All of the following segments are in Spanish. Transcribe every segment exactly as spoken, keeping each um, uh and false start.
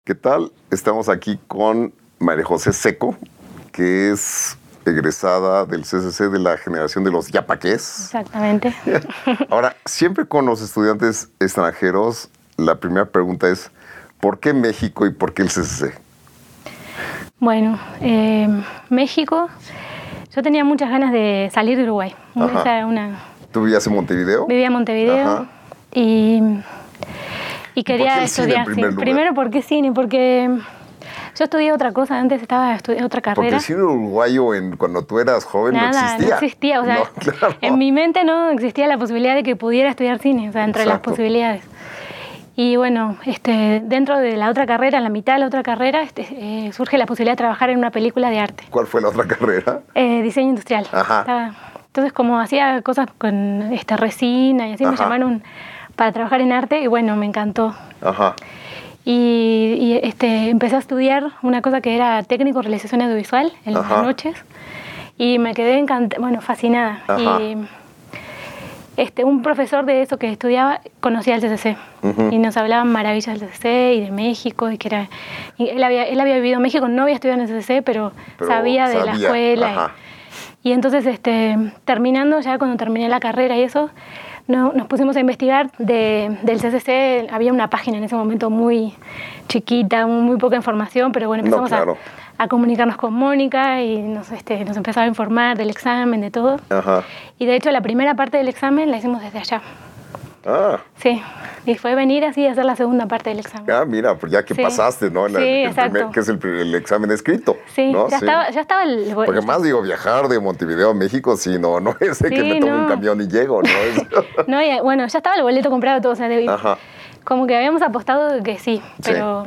¿Qué tal? Estamos aquí con María José Seco, que es egresada del C C C de la generación de los yapaqués. Exactamente. Ahora, siempre con los estudiantes extranjeros, la primera pregunta es, ¿por qué México y por qué el C C C? Bueno, eh, México, yo tenía muchas ganas de salir de Uruguay. Ajá. Esa era una... ¿Tú vivías en Montevideo? Vivía en Montevideo. Ajá. y, y quería ¿Por qué el cine en estudiar primer cine. lugar? Primero, ¿por qué cine? Porque yo estudié otra cosa, antes estaba estudiando otra Porque carrera. el cine uruguayo en, cuando tú eras joven Nada, no existía. no existía. O sea, No, claro. en mi mente no existía la posibilidad de que pudiera estudiar cine, o sea, entre Exacto. las posibilidades. Y bueno, este, dentro de la otra carrera, en la mitad de la otra carrera, este, eh, surge la posibilidad de trabajar en una película de arte. ¿Cuál fue la otra carrera? Eh, diseño industrial. Ajá. Estaba, entonces, como hacía cosas con este, resina y así, me Ajá. llamaron para trabajar en arte y bueno, me encantó. Ajá. Y, y este, empecé a estudiar una cosa que era técnico de realización audiovisual en Ajá. las noches y me quedé encantada, bueno, fascinada. Ajá. Y este, un profesor de eso que estudiaba conocía el C C C Ujú. y nos hablaban maravillas del C C C y de México y que era, y él, había, él había vivido en México, no había estudiado en el C C C, pero, Pero sabía de la sabía, escuela. ajá. Y, y entonces, este, terminando, ya cuando terminé la carrera y eso, no, nos pusimos a investigar de, del C C C. Había una página en ese momento muy chiquita, muy, muy poca información, pero bueno, No, empezamos claro. a, a comunicarnos con Mónica y nos, este, nos empezaba a informar del examen, de todo. Ajá. Y de hecho la primera parte del examen la hicimos desde allá. Ah. Sí, y fue venir así a hacer la segunda parte del examen. Ah, mira, pues ya que Sí. pasaste, ¿no? En la- Sí, el exacto. primer- que es el, el examen escrito. Sí, ¿no? ya, Estaba, ya estaba el... Porque más digo, viajar de Montevideo a México, sí, no, no es de que Sí, me tomo no. un camión y llego, ¿no? Es- No, y, bueno, ya estaba el boleto comprado todo, o sea, de- Ajá. como que habíamos apostado de que sí, Sí. pero...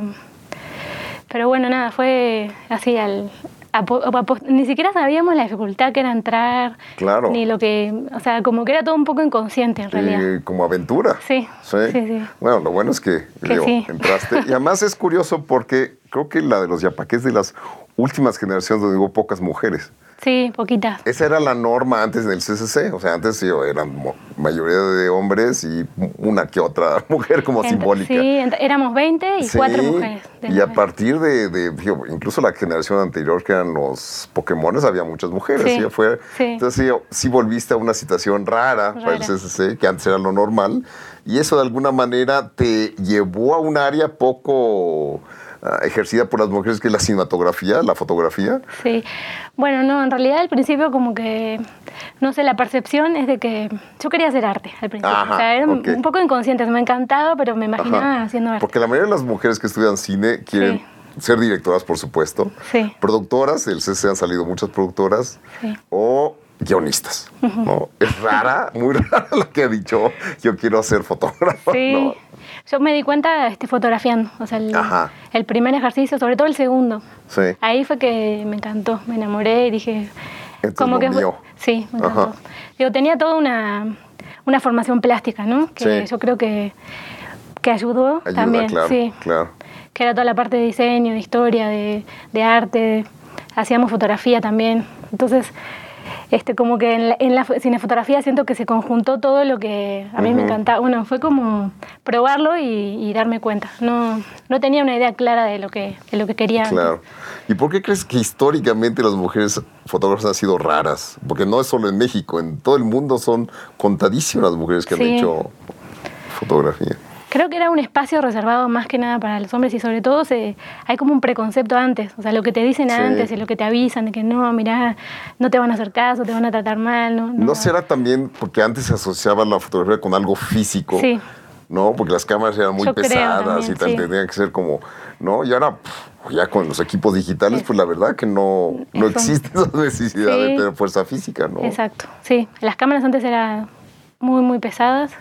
Pero bueno, nada, fue así al... apo- apo- ni siquiera sabíamos la dificultad que era entrar, Claro. ni lo que... O sea, como que era todo un poco inconsciente en realidad. Y como aventura. Sí, Sí. sí, sí. Bueno, lo bueno es que, Que digo, sí. entraste. Y además es curioso porque creo que la de los yapaqués de las últimas generaciones donde hubo pocas mujeres. Sí, poquitas. Esa era la norma antes del C C C. O sea, antes sí, eran mo- mayoría de hombres y una que otra mujer como Ent- simbólica. Sí, ent- éramos veinte y Sí, cuatro mujeres. de Y a las partir de, de, digo, incluso la generación anterior, que eran los Pokémones, había muchas mujeres. Sí, ¿sí? Fue, sí. Entonces sí, sí volviste a una situación rara, para el Rara. C C C, que antes era lo normal. Y eso de alguna manera te llevó a un área poco ah, ejercida por las mujeres, que es la cinematografía, la fotografía. Sí, bueno, no, en realidad al principio como que, no sé, la percepción es de que yo quería hacer arte al principio. Ajá, o sea, era un- ok. un poco inconsciente, me encantaba, pero me imaginaba Ajá. haciendo arte. Porque la mayoría de las mujeres que estudian cine quieren Sí. ser directoras, por supuesto. Sí. Productoras, del C C C han salido muchas productoras. Sí. O guionistas. ¿no? Es rara, muy rara la que ha dicho, yo quiero ser fotógrafo. Sí, ¿no? yo me di cuenta este, fotografiando, o sea, el, Ajá. el primer ejercicio, sobre todo el segundo. Sí. Ahí fue que me encantó, me enamoré y dije... Esto es lo fue- mío. Sí, me encantó. Ajá. Digo, tenía toda una, una formación plástica, ¿no? Que Sí. yo creo que, que ayudó Ayuda, también. claro, sí. claro. Que era toda la parte de diseño, de historia, de, de arte. Hacíamos fotografía también. Entonces, este, como que en la, en la cinefotografía siento que se conjuntó todo lo que a mí me Ujú. encantaba. Bueno, fue como probarlo y, y darme cuenta. No, no tenía una idea clara de lo que, de lo que quería. Claro. ¿Y por qué crees que históricamente las mujeres fotógrafas han sido raras? Porque no es solo en México, en todo el mundo son contadísimas las mujeres que Sí. han hecho fotografía. Creo que era un espacio reservado más que nada para los hombres y sobre todo se, hay como un preconcepto antes, o sea, lo que te dicen Sí. antes y lo que te avisan de que no, mirá, no te van a hacer caso, te van a tratar mal. No, ¿No será también porque antes se asociaba la fotografía con algo físico? Sí. ¿No? Porque las cámaras eran muy Yo creo pesadas también, y tal, sí. tenían que ser como, ¿no? Y ahora, pff, ya con los equipos digitales, Sí. pues la verdad que no, no Eso. existe esa necesidad de Sí. tener fuerza física, ¿no? Exacto, sí. Las cámaras antes eran muy, muy pesadas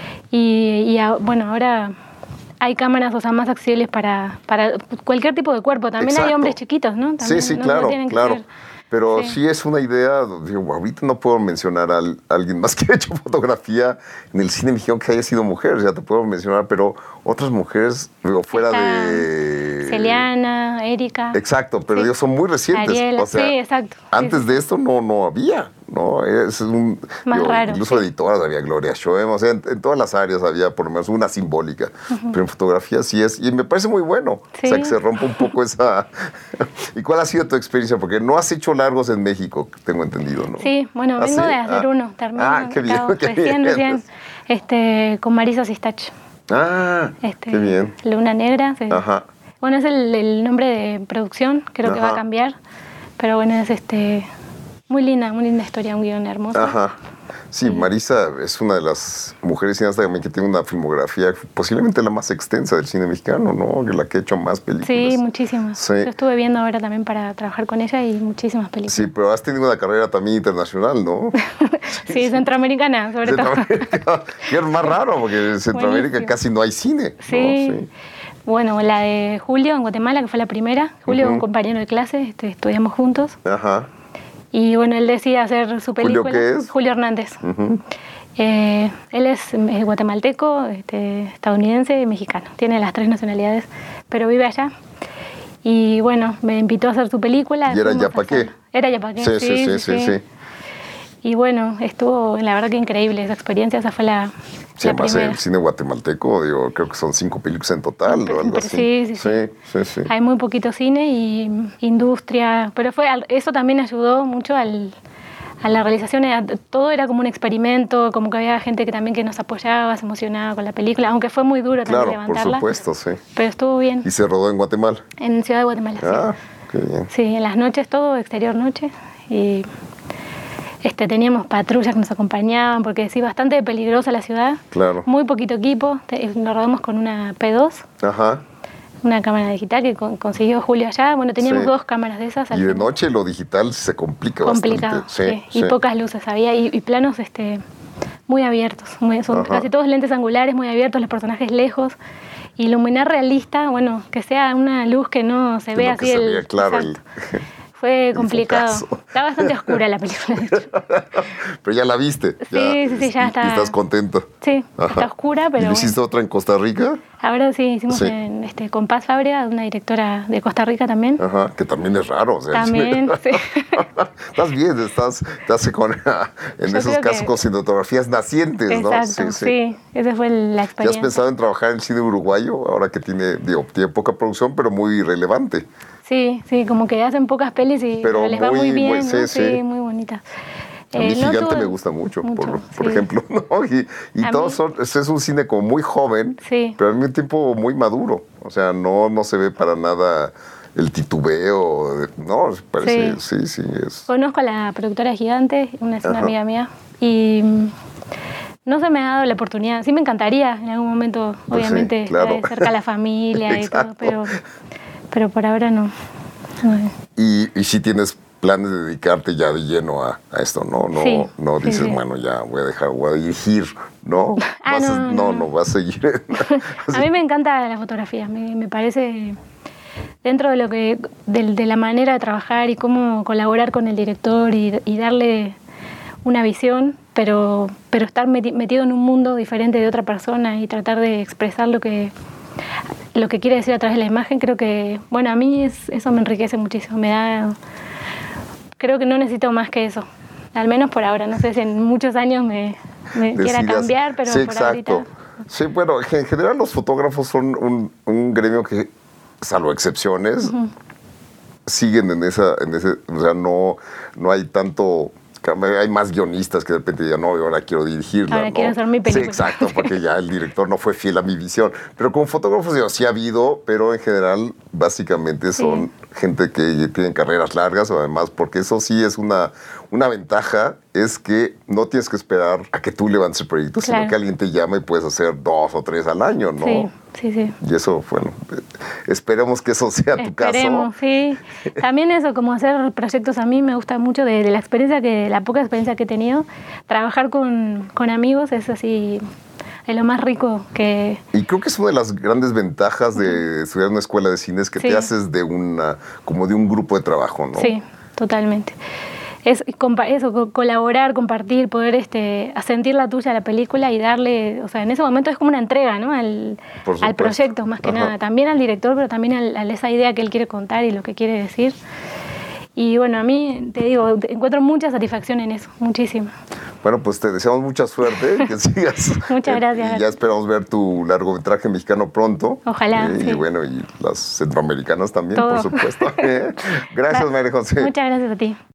y, y a- bueno, ahora hay cámaras, o sea, más accesibles para, para cualquier tipo de cuerpo. También hay Exacto. hombres chiquitos, ¿no? Sí, También sí, no- no claro, tienen que claro. ser- Pero sí. sí. es una idea, digo, ahorita no puedo mencionar a, al- a alguien más que ha hecho fotografía en el cine mexicano que haya sido mujer, ya te puedo mencionar, pero otras mujeres, digo, fuera Está de... Celiana, Erika. Exacto, pero Sí. ellos son muy recientes. Ariela, o sea, sí, exacto. Sí, Antes sí. de esto no, no había, ¿no? Es un, Más digo, raro. Incluso Sí. editoras había Gloria Schoem, o sea, en, en todas las áreas había por lo menos una simbólica, uh-huh. pero en fotografía sí es, y me parece muy bueno, sí. o sea, que se rompa un poco esa... ¿Y cuál ha sido tu experiencia? Porque no has hecho largos en México, tengo entendido, ¿no? Sí, bueno, ¿Ah, vengo sí? de hacer ah. uno, termino, ah, qué bien, acabo, qué recién, bien. recién, este, con Marisa Sistach. Ah, este, qué bien. Luna Negra. Sí. Ajá. Bueno, es el, el nombre de producción, creo Ajá. que va a cambiar, pero bueno, es este muy linda, muy linda historia, un guión hermoso. Ajá. Sí, sí, Marisa es una de las mujeres cineastas que tiene una filmografía posiblemente la más extensa del cine mexicano, ¿no? La que ha hecho más películas. Sí, muchísimas. Sí. Yo estuve viendo ahora también para trabajar con ella y muchísimas películas. Sí, pero has tenido una carrera también internacional, ¿no? sí, sí, centroamericana, sobre Centroamérica. todo. Y es más raro, porque en Centroamérica Buenísimo. casi no hay cine. Sí. ¿no? Sí. Bueno, la de Julio en Guatemala, que fue la primera. Julio, uh-huh. un compañero de clase, este, estudiamos juntos. Ajá. Y bueno, él decía hacer su película. ¿Julio qué es? Julio Hernández. Uh-huh. eh, él es, es guatemalteco, este, estadounidense y mexicano. Tiene las tres nacionalidades, pero vive allá. Y bueno, me invitó a hacer su película. ¿Y era yapaqué? Era yapaqué, sí sí, sí sí, sí, sí, sí. Y bueno, estuvo, la verdad que increíble esa experiencia, esa fue la, sí, la además primera. El cine guatemalteco, digo, creo que son cinco películas en total o algo así. Sí sí, sí, sí, sí, sí. Hay muy poquito cine y industria, pero fue eso también ayudó mucho al, a la realización. Todo era como un experimento, como que había gente que también que nos apoyaba, se emocionaba con la película, aunque fue muy duro también claro, levantarla. por supuesto, sí. Pero estuvo bien. ¿Y se rodó en Guatemala? En Ciudad de Guatemala, ah, sí. qué bien. Sí, en las noches todo, exterior noche, y... Este, teníamos patrullas que nos acompañaban porque sí, bastante peligrosa la ciudad. Claro. Muy poquito equipo. Nos rodamos con una P dos. Ajá. Una cámara digital que con, consiguió Julio allá. Bueno, teníamos sí. dos cámaras de esas. Y de noche lo digital se complica Complicado, bastante. Sí, sí. Y sí. pocas luces había y, y planos este, muy abiertos. Muy, son Ajá. casi todos lentes angulares, muy abiertos, los personajes lejos. Iluminar realista, bueno, que sea una luz que no se que vea no, así. Que el, se vea claro el... Fue complicado. Está bastante oscura la película, de hecho. Pero ya la viste. Sí, ya, sí, sí, ya y, está. Y estás contenta. Sí, Ajá. está oscura, pero... ¿Y hiciste bueno. otra en Costa Rica? Ahora sí, hicimos sí. en, este, con Paz Fábrega, una directora de Costa Rica también. Ajá, que también es raro. O sea, también, sí. Estás bien, estás, estás con, en Yo esos casos que... con cinematografías nacientes, Exacto, ¿no? Sí, sí, sí, esa fue la experiencia. ¿Ya has pensado en trabajar en el cine uruguayo, ahora que tiene, digo, tiene poca producción, pero muy relevante? Sí, sí, como que hacen pocas pelis y pero les muy, va muy bien, muy, ¿no? sí, sí, sí. muy bonitas. A mí eh, Gigante no tuve... me gusta mucho, mucho por, sí. por ejemplo, ¿no? Y, y todos son, es un cine como muy joven, sí. pero al mismo tiempo muy maduro. O sea, no, no se ve para nada el titubeo, no, parece, sí, sí, sí es. Conozco a la productora Gigante, una, es una amiga mía, y no se me ha dado la oportunidad. Sí me encantaría en algún momento, pues obviamente, sí, claro. cerca a la familia y todo, pero, pero por ahora no. no. Y, y sí tienes planes de dedicarte ya de lleno a, a esto, ¿no? No, sí, no dices, sí, sí. bueno, ya voy a dejar, voy a dirigir, ¿no? Ah, vas no, a, no, no, no, vas a seguir. A mí me encanta la fotografía, me, me parece... Dentro de lo que de, de la manera de trabajar y cómo colaborar con el director y, y darle una visión, pero, pero estar metido en un mundo diferente de otra persona y tratar de expresar lo que, lo que quiere decir a través de la imagen, creo que, bueno, a mí es, eso me enriquece muchísimo, me da... Creo que no necesito más que eso, al menos por ahora, no sé si en muchos años me, me quiera cambiar, pero sí, por exacto. ahorita... Sí, bueno, en general los fotógrafos son un, un gremio que, salvo excepciones, uh-huh. siguen en esa, en ese, o sea, no, no hay tanto, hay más guionistas que de repente digan, no, ahora quiero dirigirla. Ahora ¿no? quiero hacer mi película. Sí, exacto, porque ya el director no fue fiel a mi visión. Pero con fotógrafos, digo, sí ha habido, pero en general, básicamente son sí. gente que tienen carreras largas, además, porque eso sí es una, una ventaja, es que no tienes que esperar a que tú levantes el proyecto, claro. sino que alguien te llama y puedes hacer dos o tres al año, ¿no? Sí, sí, sí. Y eso, bueno, esperemos que eso sea tu Esperemos, caso. Sí. También eso, como hacer proyectos, a mí me gusta mucho de, de la experiencia, que la poca experiencia que he tenido, trabajar con, con amigos es así... es lo más rico que... Y creo que es una de las grandes ventajas de estudiar en una escuela de cine, es que sí. te haces de una, como de un grupo de trabajo, ¿no? Sí, totalmente. Es eso, colaborar, compartir, poder este, sentir la tuya a la película y darle, o sea, en ese momento es como una entrega, ¿no? Al, al proyecto, más que Ajá. nada. También al director, pero también a esa idea que él quiere contar y lo que quiere decir. Y bueno, a mí, te digo, encuentro mucha satisfacción en eso, muchísima. Bueno, pues te deseamos mucha suerte, que sigas. Muchas gracias. Y ya esperamos ver tu largometraje mexicano pronto. Ojalá, eh, sí. Y bueno, y las centroamericanas también, Todo. por supuesto. Gracias, María José. Muchas gracias a ti.